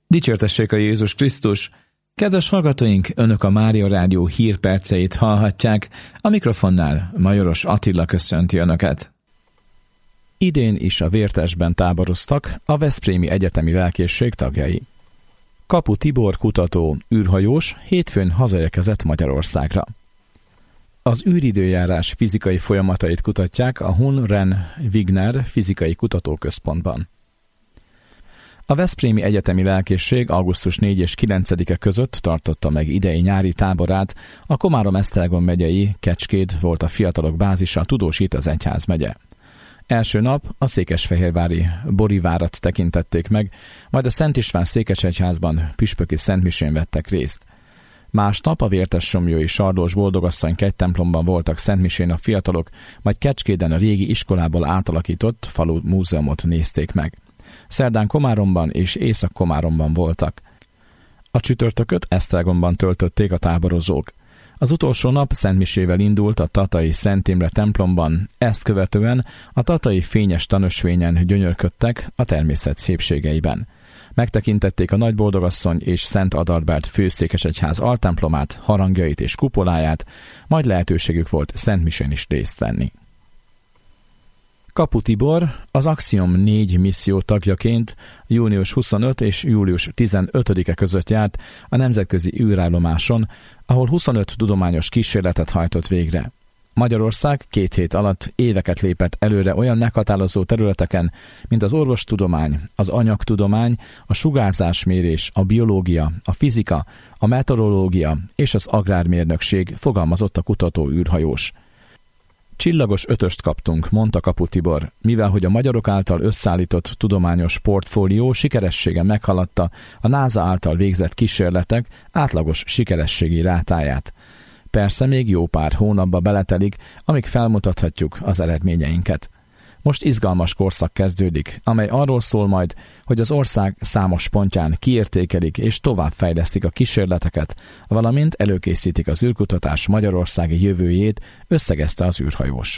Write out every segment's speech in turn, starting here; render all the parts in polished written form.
Dicsértessék a Jézus Krisztus! Kedves hallgatóink, Önök a Mária Rádió hírperceit hallhatják, a mikrofonnál Majoros Attila köszönti Önöket. Idén is a Vértesben táboroztak a Veszprémi Egyetemi Lelkészség tagjai. Kapu Tibor kutató, űrhajós hétfőn hazaérkezett Magyarországra. Az űridőjárás fizikai folyamatait kutatják a Hun-Ren-Wigner Fizikai Kutatóközpontban. A Veszprémi Egyetemi Lelkészség augusztus 4 és 9-e között tartotta meg idei nyári táborát, a Komárom-Esztergom megyei Kecskét volt a fiatalok bázisa, Tudósít az egyházmegye. Első nap a székesfehérvári Borivárat tekintették meg, majd a Szent István székesegyházban püspöki szentmisén vettek részt. Másnap a Vértessomlyói Sardós Boldogasszony kegytemplomban voltak szentmisén a fiatalok, majd Kecskéden a régi iskolából átalakított falu múzeumot nézték meg. Szerdán Komáromban és Észak-Komáromban voltak. A csütörtököt Esztergomban töltötték a táborozók. Az utolsó nap szentmisével indult a tatai Szent Imre templomban, ezt követően a tatai fényes tanösvényen gyönyörködtek a természet szépségeiben. Megtekintették a Nagyboldogasszony és Szent Adalbert főszékesegyház altemplomát, harangjait és kupoláját, majd lehetőségük volt szentmisén is részt venni. Kapu Tibor az Axiom 4 misszió tagjaként június 25 és július 15-e között járt a nemzetközi űrállomáson, ahol 25 tudományos kísérletet hajtott végre. Magyarország 2 hét alatt éveket lépett előre olyan meghatározó területeken, mint az orvostudomány, az anyagtudomány, a sugárzásmérés, a biológia, a fizika, a meteorológia és az agrármérnökség, fogalmazott a kutató űrhajós. Csillagos 5-öst kaptunk, mondta Kapu Tibor, mivel hogy a magyarok által összeállított tudományos portfólió sikeressége meghaladta a NASA által végzett kísérletek átlagos sikerességi rátáját. Persze még jó pár hónapba beletelik, amíg felmutathatjuk az eredményeinket. Most izgalmas korszak kezdődik, amely arról szól majd, hogy az ország számos pontján kiértékelik és továbbfejlesztik a kísérleteket, valamint előkészítik az űrkutatás magyarországi jövőjét, összegezte az űrhajós.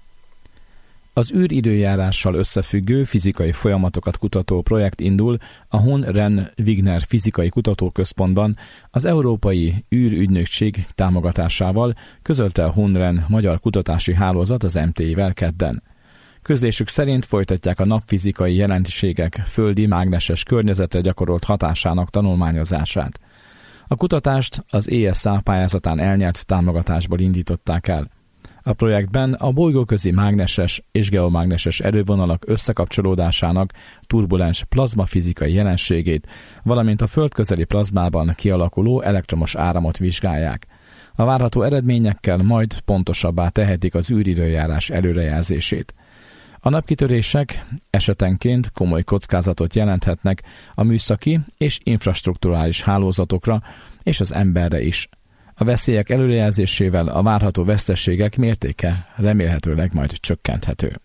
Az űridőjárással összefüggő fizikai folyamatokat kutató projekt indul a Hun-Ren-Wigner Fizikai Kutatóközpontban az Európai űrügynökség támogatásával, közölte a Hun-Ren Magyar Kutatási Hálózat az MTI-vel kedden. Közlésük szerint folytatják a napfizikai jelenségek földi mágneses környezetre gyakorolt hatásának tanulmányozását. A kutatást az ESA pályázatán elnyert támogatásból indították el. A projektben a bolygóközi mágneses és geomágneses erővonalak összekapcsolódásának turbulens plazmafizikai jelenségét, valamint a földközeli plazmában kialakuló elektromos áramot vizsgálják. A várható eredményekkel majd pontosabbá tehetik az űridőjárás előrejelzését. A napkitörések esetenként komoly kockázatot jelenthetnek a műszaki és infrastrukturális hálózatokra és az emberre is. A veszélyek előrejelzésével a várható veszteségek mértéke remélhetőleg majd csökkenthető.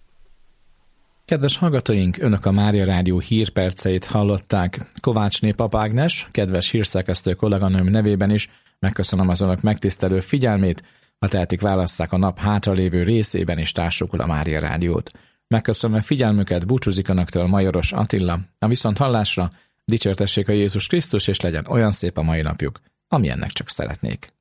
Kedves hallgatóink, Önök a Mária Rádió hírperceit hallották. Kovácsné Pap Ágnes, kedves hírszerkesztő kolléganőm nevében is megköszönöm az Önök megtisztelő figyelmét. Ha tehetik, válasszák a nap hátralévő részében is társukul a Mária Rádiót. Megköszönöm figyelmüket, búcsúzik Önöktől Majoros Attila. A viszonthallásra, dicsértessék a Jézus Krisztus, és legyen olyan szép a mai napjuk, amilyennek csak szeretnék.